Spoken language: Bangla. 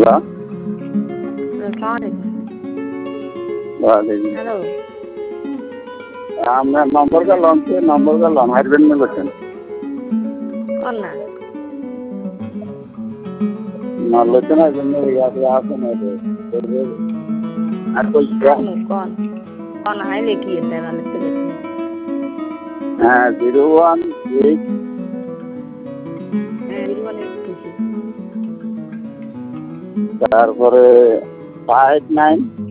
হ্যালো আসসালামু ওয়ালাইকুম হ্যালো আপনার নম্বর গেলাম সে নম্বর গেলাম হারবেন না বলছেন কোন না আলোচনার জন্য আসেন আর কই কোন কোন হাইলে কি দেওয়ালে তুলে হ্যাঁ 018 হ্যাঁ বিরুয়ালে কিছু তারপরে 59